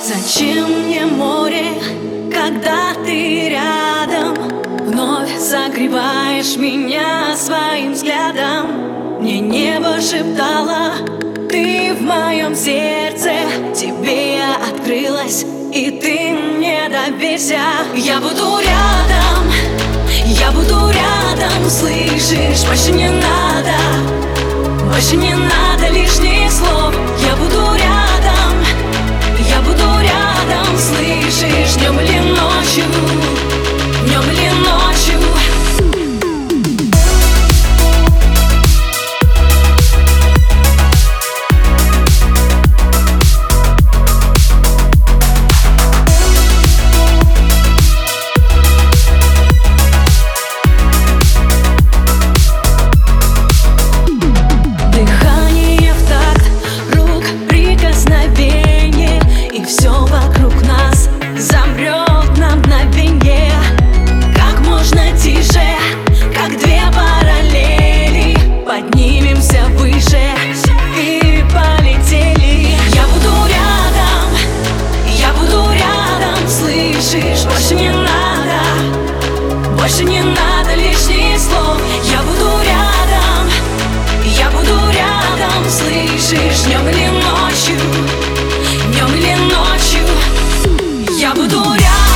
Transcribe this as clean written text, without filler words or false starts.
Зачем мне море, когда ты рядом? Вновь согреваешь меня своим взглядом. Мне небо шептало: ты в моем сердце. Тебе я открылась, и ты мне доверься. Я буду рядом, я буду рядом, слышишь? Больше не надо, больше не надо лишних слов. Я буду рядом, я буду рядом, слышишь? Днем или ночью, днем или ночью. Поднимемся выше и полетели. Я буду рядом, слышишь? Больше не надо лишних слов. Я буду рядом, слышишь? Днем или ночью, днем или ночью. Я буду рядом.